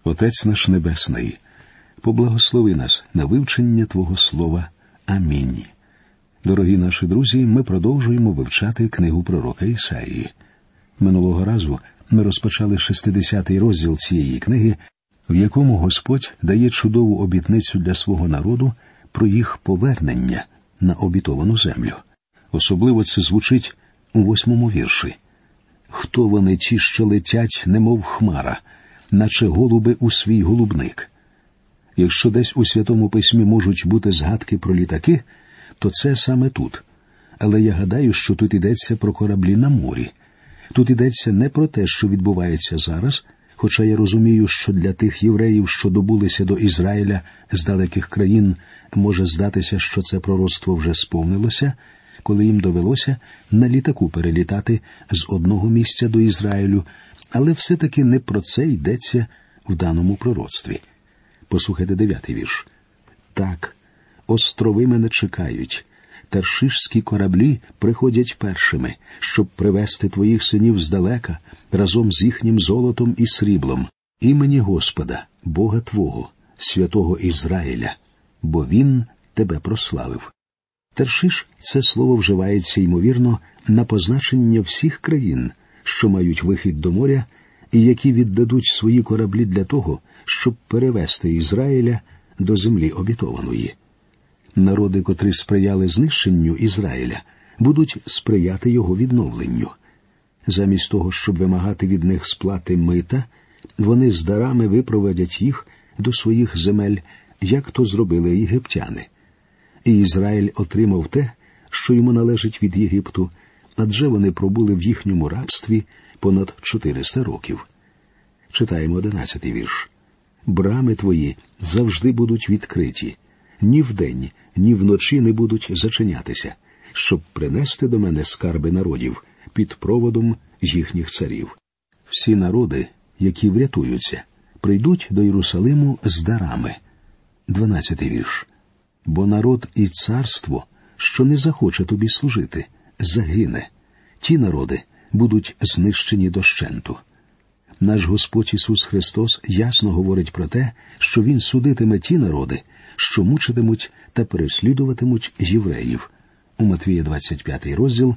Отець наш Небесний, поблагослови нас на вивчення Твого Слова. Амінь. Дорогі наші друзі, ми продовжуємо вивчати книгу пророка Ісаїї. Минулого разу ми розпочали 60-й розділ цієї книги, в якому Господь дає чудову обітницю для свого народу про їх повернення на обітовану землю. Особливо це звучить у 8-му вірші. «Хто вони ті, що летять, немов хмара, наче голуби у свій голубник?» Якщо десь у Святому Письмі можуть бути згадки про літаки, то це саме тут. Але я гадаю, що тут йдеться про кораблі на морі. Тут йдеться не про те, що відбувається зараз, хоча я розумію, що для тих євреїв, що добулися до Ізраїля з далеких країн, може здатися, що це пророцтво вже сповнилося, коли їм довелося на літаку перелітати з одного місця до Ізраїлю, але все-таки не про це йдеться в даному пророцтві. Послухайте 9-й вірш. «Так, острови мене чекають, таршишські кораблі приходять першими, щоб привезти твоїх синів здалека, разом з їхнім золотом і сріблом, імені Господа, Бога Твого, святого Ізраїля, бо Він тебе прославив». Таршиш – це слово вживається, ймовірно, на позначення всіх країн, що мають вихід до моря і які віддадуть свої кораблі для того, щоб перевести Ізраїля до землі обітованої. Народи, котрі сприяли знищенню Ізраїля, будуть сприяти його відновленню. Замість того, щоб вимагати від них сплати мита, вони з дарами випровадять їх до своїх земель, як то зробили єгиптяни. І Ізраїль отримав те, що йому належить від Єгипту, адже вони пробули в їхньому рабстві понад 400 років. Читаємо 11-й вірш. «Брами твої завжди будуть відкриті, ні вдень, ні вночі не будуть зачинятися, щоб принести до мене скарби народів під проводом їхніх царів». Всі народи, які врятуються, прийдуть до Єрусалиму з дарами. 12-й вірш. «Бо народ і царство, що не захоче тобі служити, загине. Ті народи будуть знищені дощенту». Наш Господь Ісус Христос ясно говорить про те, що Він судитиме ті народи, що мучитимуть та переслідуватимуть євреїв. У Матвія 25 розділ,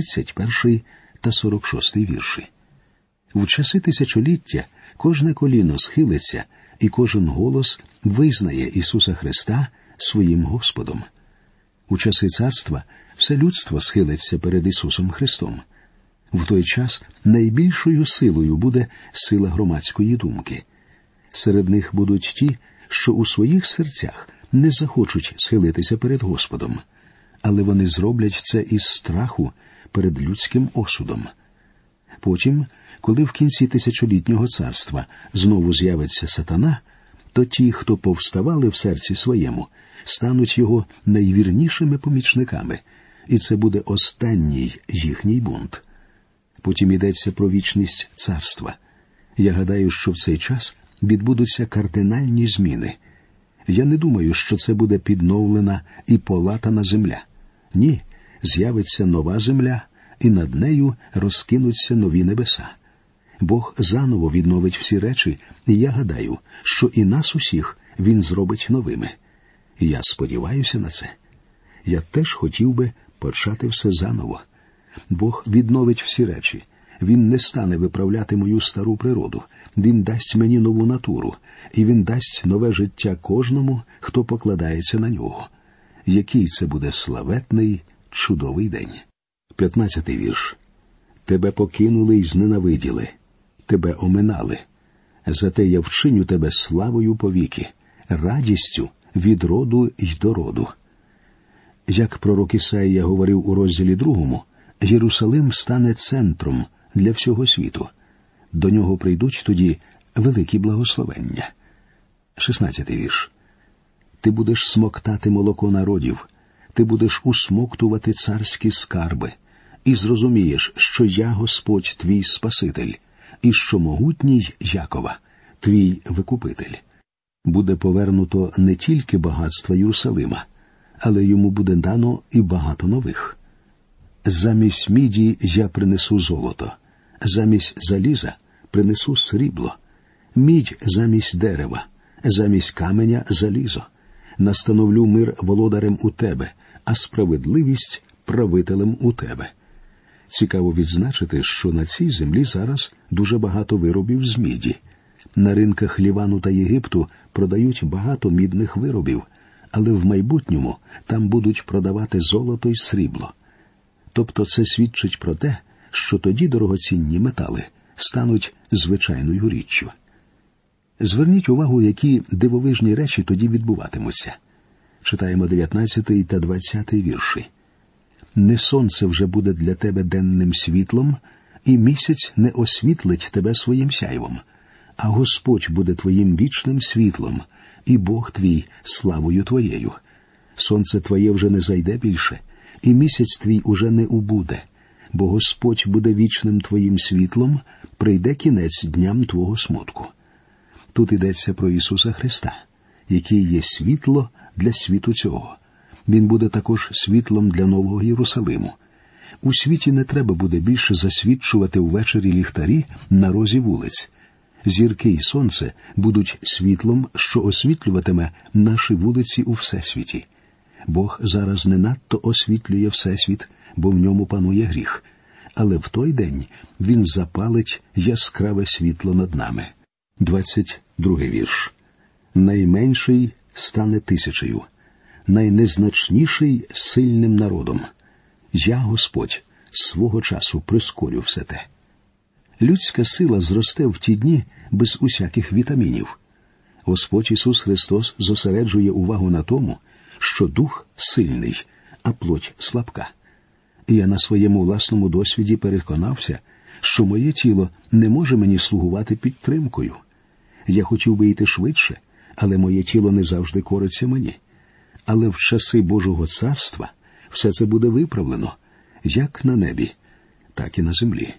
31 та 46 вірші. В часи тисячоліття кожне коліно схилиться, і кожен голос визнає Ісуса Христа своїм Господом. У часи царства все людство схилиться перед Ісусом Христом. В той час найбільшою силою буде сила громадської думки. Серед них будуть ті, що у своїх серцях не захочуть схилитися перед Господом, але вони зроблять це із страху перед людським осудом. Потім, коли в кінці тисячолітнього царства знову з'явиться сатана, то ті, хто повставали в серці своєму, стануть його найвірнішими помічниками, і це буде останній їхній бунт. Потім йдеться про вічність царства. Я гадаю, що в цей час відбудуться кардинальні зміни. Я не думаю, що це буде підновлена і полатана земля. Ні, з'явиться нова земля, і над нею розкинуться нові небеса. Бог заново відновить всі речі, і я гадаю, що і нас усіх Він зробить новими. Я сподіваюся на це. Я теж хотів би почати все заново. Бог відновить всі речі. Він не стане виправляти мою стару природу. Він дасть мені нову натуру, і Він дасть нове життя кожному, хто покладається на нього. Який це буде славетний, чудовий день. 15-й вірш. «Тебе покинули й зненавиділи, тебе оминали. Зате я вчиню тебе славою повіки, радістю від роду й до роду». Як пророк Ісаїя говорив у розділі 2, Єрусалим стане центром для всього світу. До нього прийдуть тоді великі благословення. 16-й вірш. «Ти будеш смоктати молоко народів, ти будеш усмоктувати царські скарби, і зрозумієш, що я Господь твій Спаситель, і що могутній Якова, твій Викупитель». Буде повернуто не тільки багатства Єрусалима, але йому буде дано і багато нових. «Замість міді я принесу золото, замість заліза принесу срібло, мідь замість дерева, замість каменя залізо. Настановлю мир володарем у тебе, а справедливість правителем у тебе». Цікаво відзначити, що на цій землі зараз дуже багато виробів з міді. На ринках Лівану та Єгипту продають багато мідних виробів, але в майбутньому там будуть продавати золото й срібло. Тобто це свідчить про те, що тоді дорогоцінні метали стануть звичайною річчю. Зверніть увагу, які дивовижні речі тоді відбуватимуться. Читаємо 19 та 20 вірші. «Не сонце вже буде для тебе денним світлом, і місяць не освітлить тебе своїм сяйвом, а Господь буде твоїм вічним світлом, і Бог твій славою твоєю. Сонце твоє вже не зайде більше, і місяць твій уже не убуде, бо Господь буде вічним твоїм світлом, прийде кінець дням твого смутку». Тут йдеться про Ісуса Христа, який є світло для світу цього. Він буде також світлом для Нового Єрусалиму. У світі не треба буде більше засвідчувати увечері ліхтарі на розі вулиць. Зірки й сонце будуть світлом, що освітлюватиме наші вулиці у Всесвіті. Бог зараз не надто освітлює Всесвіт, бо в ньому панує гріх. Але в той день Він запалить яскраве світло над нами. 22 вірш. «Найменший стане 1000, найнезначніший сильним народом. Я, Господь, свого часу прискорю все те». Людська сила зросте в ті дні без усяких вітамінів. Господь Ісус Христос зосереджує увагу на тому, що дух сильний, а плоть слабка. І я на своєму власному досвіді переконався, що моє тіло не може мені слугувати підтримкою. Я хотів би йти швидше, але моє тіло не завжди кориться мені. Але в часи Божого царства все це буде виправлено, як на небі, так і на землі.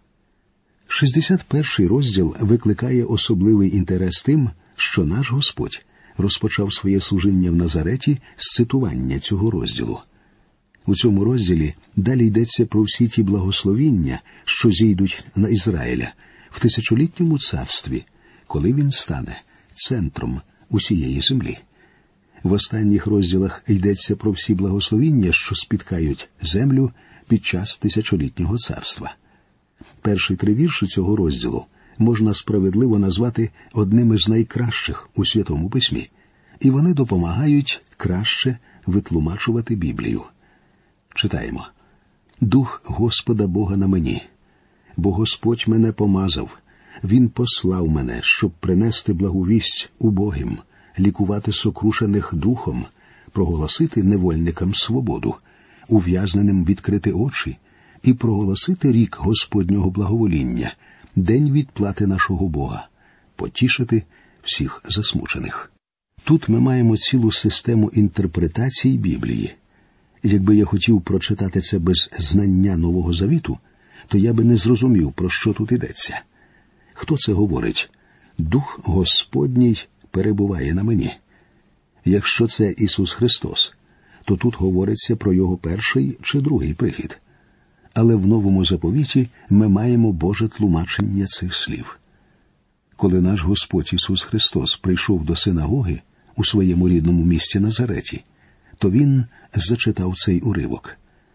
61-й розділ викликає особливий інтерес тим, що наш Господь розпочав своє служіння в Назареті з цитування цього розділу. У цьому розділі далі йдеться про всі ті благословіння, що зійдуть на Ізраїля в тисячолітньому царстві, коли він стане центром усієї землі. В останніх розділах йдеться про всі благословіння, що спіткають землю під час тисячолітнього царства. Перші 3 вірші цього розділу можна справедливо назвати одними з найкращих у Святому Письмі, і вони допомагають краще витлумачувати Біблію. Читаємо. «Дух Господа Бога на мені, бо Господь мене помазав, Він послав мене, щоб принести благовість убогим, лікувати сокрушених духом, проголосити невольникам свободу, ув'язненим відкрити очі і проголосити рік Господнього благовоління, день відплати нашого Бога, потішити всіх засмучених». Тут ми маємо цілу систему інтерпретацій Біблії. Якби я хотів прочитати це без знання Нового Завіту, то я би не зрозумів, про що тут йдеться. Хто це говорить? «Дух Господній перебуває на мені». Якщо це Ісус Христос, то тут говориться про Його перший чи другий прихід. Але в Новому Заповіті ми маємо Боже тлумачення цих слів. Коли наш Господь Ісус Христос прийшов до синагоги у своєму рідному місті Назареті, то Він зачитав цей уривок.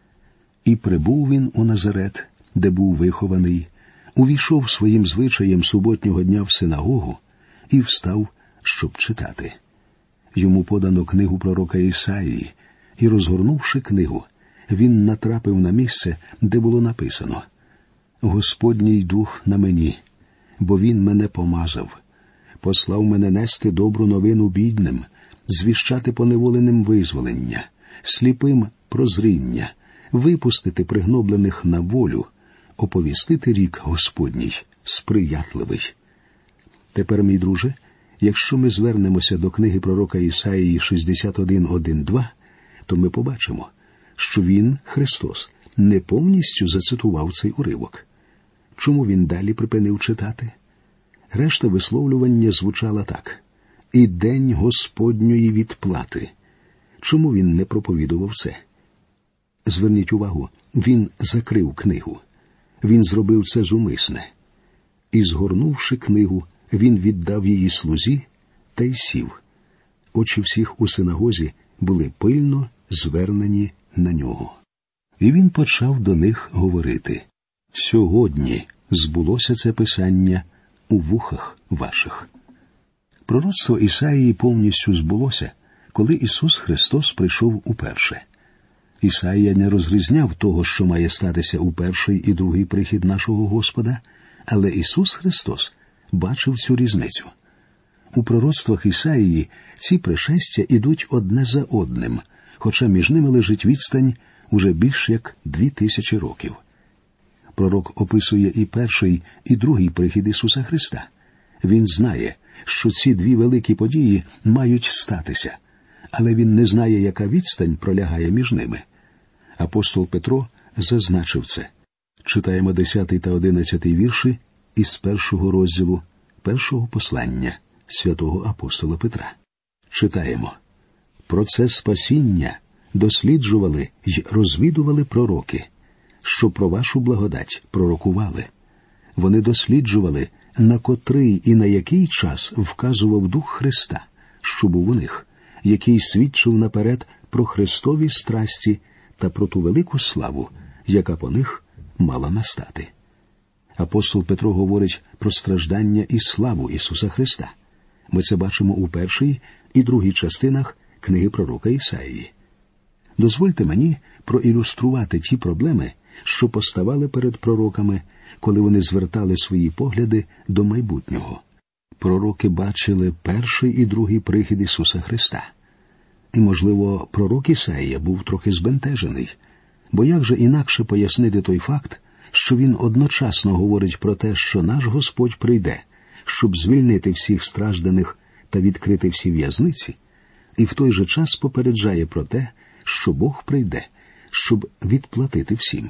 «І прибув він у Назарет, де був вихований, увійшов своїм звичаєм суботнього дня в синагогу і встав, щоб читати. Йому подано книгу пророка Ісаїї, і, розгорнувши книгу, він натрапив на місце, де було написано: «Господній дух на мені, бо він мене помазав, послав мене нести добру новину бідним, звіщати поневоленим визволення, сліпим прозріння, випустити пригноблених на волю, оповістити рік Господній, сприятливий». Тепер, мій друже, якщо ми звернемося до книги пророка Ісаїї 61:1-2, то ми побачимо, що він, Христос, не повністю зацитував цей уривок. Чому він далі припинив читати? Решта висловлювання звучала так: «І день Господньої відплати». Чому він не проповідував це? Зверніть увагу, він закрив книгу. Він зробив це зумисне. І, згорнувши книгу, він віддав її слузі та й сів. Очі всіх у синагозі були пильно звернені на нього. І він почав до них говорити: «Сьогодні збулося це писання у вухах ваших». Пророцтво Ісаїї повністю збулося, коли Ісус Христос прийшов уперше. Ісаїя не розрізняв того, що має статися у перший і другий прихід нашого Господа, але Ісус Христос бачив цю різницю. У пророцтвах Ісаїї ці пришестя ідуть одне за одним, хоча між ними лежить відстань уже більш як 2000 років. Пророк описує і перший, і другий прихід Ісуса Христа. Він знає, що ці дві великі події мають статися, але він не знає, яка відстань пролягає між ними. Апостол Петро зазначив це. Читаємо 10 та 11 вірші із 1 розділу першого послання святого апостола Петра. Читаємо: «Про це спасіння досліджували й розвідували пророки, що про вашу благодать пророкували. Вони досліджували, на котрий і на який час вказував Дух Христа, що був у них, який свідчив наперед про Христові страсті та про ту велику славу, яка по них мала настати». Апостол Петро говорить про страждання і славу Ісуса Христа. Ми це бачимо у першій і другій частинах книги пророка Ісаїї. Дозвольте мені проілюструвати ті проблеми, що поставали перед пророками, коли вони звертали свої погляди до майбутнього. Пророки бачили перший і другий прихід Ісуса Христа. І, можливо, пророк Ісаїя був трохи збентежений, бо як же інакше пояснити той факт, що він одночасно говорить про те, що наш Господь прийде, щоб звільнити всіх стражданих та відкрити всі в'язниці, і в той же час попереджає про те, що Бог прийде, щоб відплатити всім.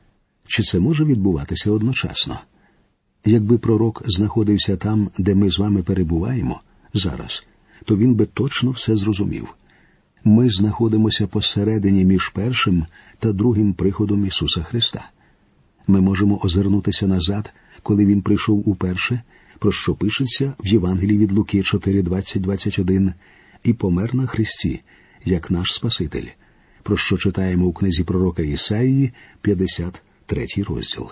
Чи це може відбуватися одночасно? Якби пророк знаходився там, де ми з вами перебуваємо зараз, то він би точно все зрозумів. Ми знаходимося посередині між першим та другим приходом Ісуса Христа. Ми можемо озирнутися назад, коли Він прийшов уперше, про що пишеться в Євангелії від Луки 4:20-21, і помер на хресті, як наш Спаситель, про що читаємо у книзі пророка Ісаїї, 53 розділ.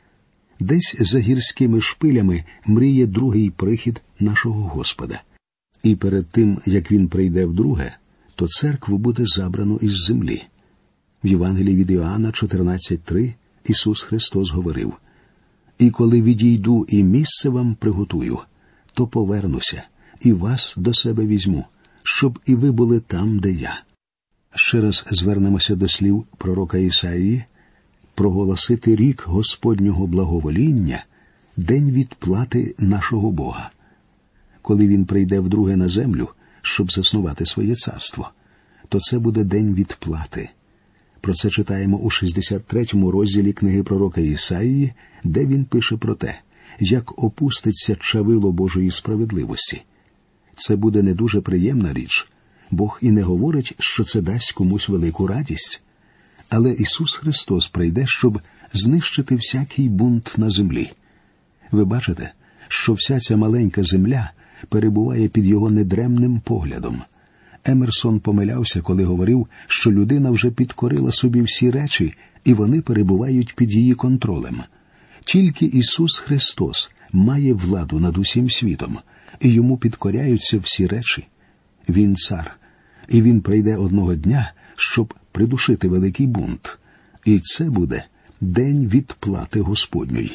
Десь за гірськими шпилями мріє другий прихід нашого Господа. І перед тим, як Він прийде вдруге, то церкву буде забрано із землі. В Євангелії від Іоанна 14:3 Ісус Христос говорив: «І коли відійду і місце вам приготую, то повернуся і вас до себе візьму, щоб і ви були там, де я». Ще раз звернемося до слів пророка Ісаїї: «Проголосити рік Господнього благовоління, день відплати нашого Бога». Коли Він прийде вдруге на землю, щоб заснувати своє царство, то це буде день відплати. Про це читаємо у 63 розділі книги пророка Ісаїї, де він пише про те, як опуститься чавило Божої справедливості. Це буде не дуже приємна річ. Бог і не говорить, що це дасть комусь велику радість. Але Ісус Христос прийде, щоб знищити всякий бунт на землі. Ви бачите, що вся ця маленька земля перебуває під його недремним поглядом. Емерсон помилявся, коли говорив, що людина вже підкорила собі всі речі, і вони перебувають під її контролем. Тільки Ісус Христос має владу над усім світом, і йому підкоряються всі речі. Він цар, і він прийде одного дня, щоб придушити великий бунт. І це буде день відплати Господньої.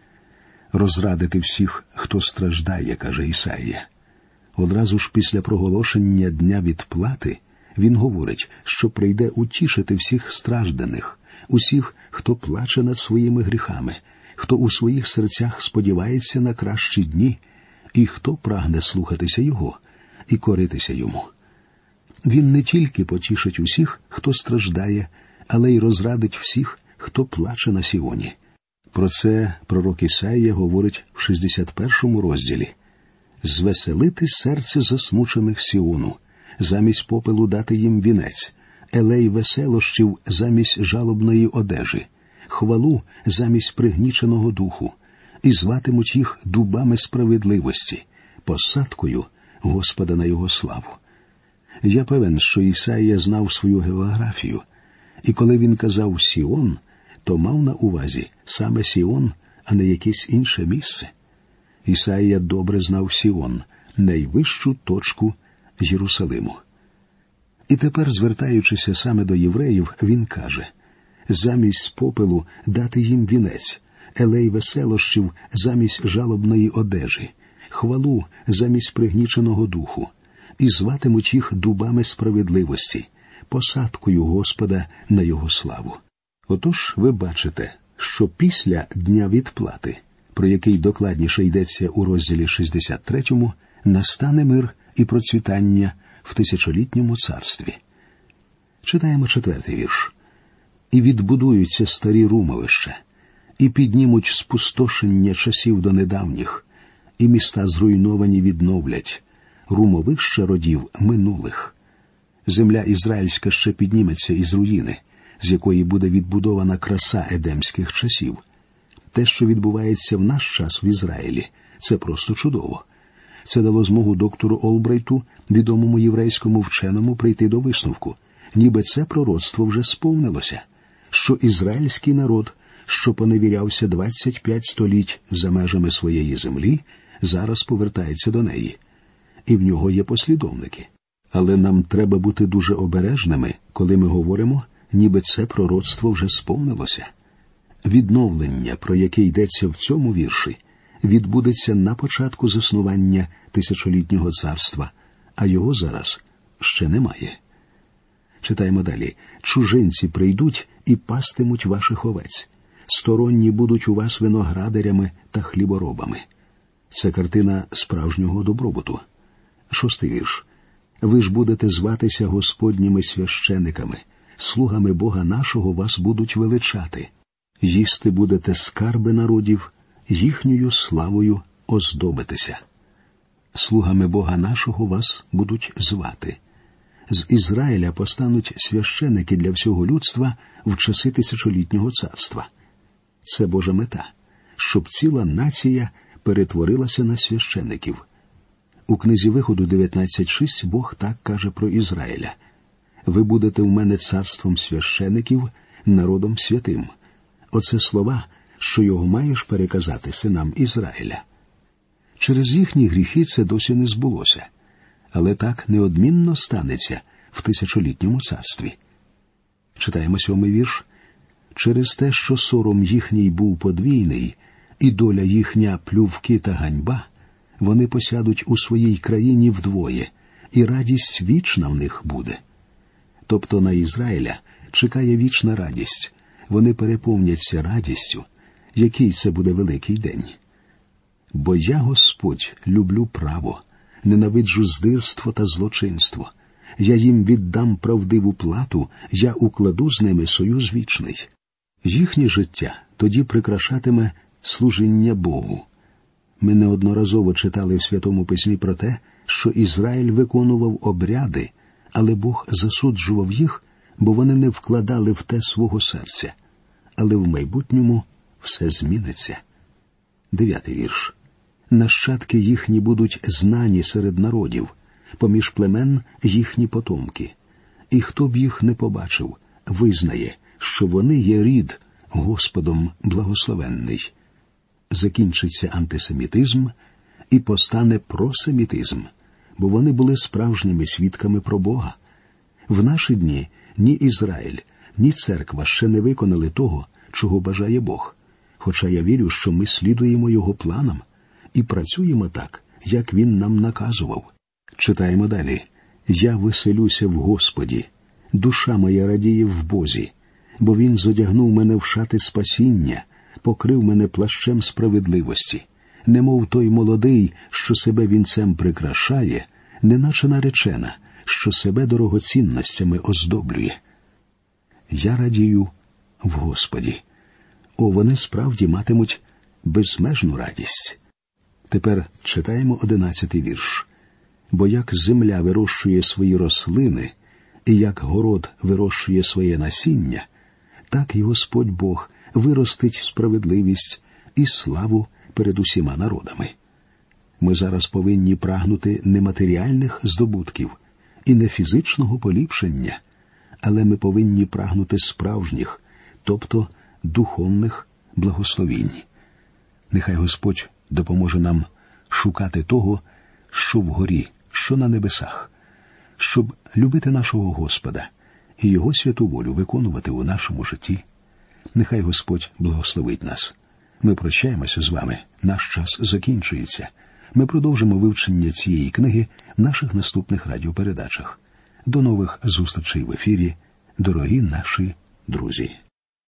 Розрадити всіх, хто страждає, каже Ісаїя. Одразу ж після проголошення Дня відплати він говорить, що прийде утішити всіх стражданих, усіх, хто плаче над своїми гріхами, хто у своїх серцях сподівається на кращі дні, і хто прагне слухатися Його і коритися Йому. Він не тільки потішить усіх, хто страждає, але й розрадить всіх, хто плаче на Сіоні. Про це пророк Ісаїя говорить в 61 розділі. «Звеселити серце засмучених Сіону, замість попелу дати їм вінець, елей веселощів замість жалобної одежі, хвалу замість пригніченого духу, і зватимуть їх дубами справедливості, посадкою Господа на його славу. Я певен, що Ісаїя знав свою географію, і коли він казав «Сіон», то мав на увазі саме Сіон, а не якесь інше місце. Ісаїя добре знав Сіон, найвищу точку Єрусалиму. І тепер, звертаючися саме до євреїв, він каже: «Замість попелу дати їм вінець, елей веселощів замість жалобної одежі, хвалу замість пригніченого духу, і зватимуть їх дубами справедливості, посадкою Господа на його славу». Отож, ви бачите, що після Дня відплати, про який докладніше йдеться у розділі 63, настане мир і процвітання в тисячолітньому царстві. Читаємо 4-й вірш. «І відбудуються старі румовища, і піднімуть спустошення часів до недавніх, і міста зруйновані відновлять, румовища родів минулих. Земля ізраїльська ще підніметься із руїни, з якої буде відбудована краса едемських часів». Те, що відбувається в наш час в Ізраїлі, це просто чудово. Це дало змогу доктору Олбрайту, відомому єврейському вченому, прийти до висновку, ніби це пророцтво вже сповнилося, що ізраїльський народ, що поневірявся 25 століть за межами своєї землі, зараз повертається до неї. І в нього є послідовники. Але нам треба бути дуже обережними, коли ми говоримо, ніби це пророцтво вже сповнилося. Відновлення, про яке йдеться в цьому вірші, відбудеться на початку заснування тисячолітнього царства, а його зараз ще немає. Читаємо далі. «Чужинці прийдуть і пастимуть ваших овець. Сторонні будуть у вас виноградарями та хліборобами». Це картина справжнього добробуту. 6-й вірш. «Ви ж будете зватися Господніми священиками, слугами Бога нашого вас будуть величати. Їсти будете скарби народів, їхньою славою оздобитеся». Слугами Бога нашого вас будуть звати. З Ізраїля постануть священики для всього людства в часи тисячолітнього царства. Це Божа мета, щоб ціла нація перетворилася на священиків. У книзі Виходу 19.6 Бог так каже про Ізраїля: «Ви будете в мене царством священиків, народом святим». Оце слова, що його маєш переказати синам Ізраїля. Через їхні гріхи це досі не збулося, але так неодмінно станеться в тисячолітньому царстві. Читаємо 7-й вірш. «Через те, що сором їхній був подвійний, і доля їхня плювки та ганьба, вони посядуть у своїй країні вдвоє, і радість вічна в них буде». Тобто на Ізраїля чекає вічна радість. Вони переповняться радістю. Який це буде великий день. «Бо я, Господь, люблю право, ненавиджу здирство та злочинство. Я їм віддам правдиву плату, я укладу з ними союз вічний». Їхнє життя тоді прикрашатиме служіння Богу. Ми неодноразово читали в Святому Письмі про те, що Ізраїль виконував обряди, але Бог засуджував їх, бо вони не вкладали в те свого серця. Але в майбутньому все зміниться. 9-й вірш. «Нащадки їхні будуть знані серед народів, поміж племен їхні потомки. І хто б їх не побачив, визнає, що вони є рід Господом благословенний». Закінчиться антисемітизм і постане просемітизм, бо вони були справжніми свідками про Бога. В наші дні ні Ізраїль, ні церква ще не виконали того, чого бажає Бог, хоча я вірю, що ми слідуємо Його планам і працюємо так, як Він нам наказував. Читаємо далі. «Я веселюся в Господі, душа моя радіє в Бозі, бо Він зодягнув мене в шати спасіння, покрив мене плащем справедливості, немов той молодий, що себе вінцем прикрашає, неначе наречена, що себе дорогоцінностями оздоблює. Я радію в Господі». О, вони справді матимуть безмежну радість. Тепер читаємо 11-й вірш. «Бо як земля вирощує свої рослини, і як город вирощує своє насіння, так і Господь Бог виростить справедливість і славу перед усіма народами». Ми зараз повинні прагнути не матеріальних здобутків і не фізичного поліпшення, але ми повинні прагнути справжніх, тобто духовних благословінь. Нехай Господь допоможе нам шукати того, що вгорі, що на небесах, щоб любити нашого Господа і Його святу волю виконувати у нашому житті. Нехай Господь благословить нас. Ми прощаємося з вами. Наш час закінчується. Ми продовжимо вивчення цієї книги в наших наступних радіопередачах. До нових зустрічей в ефірі, дорогі наші друзі.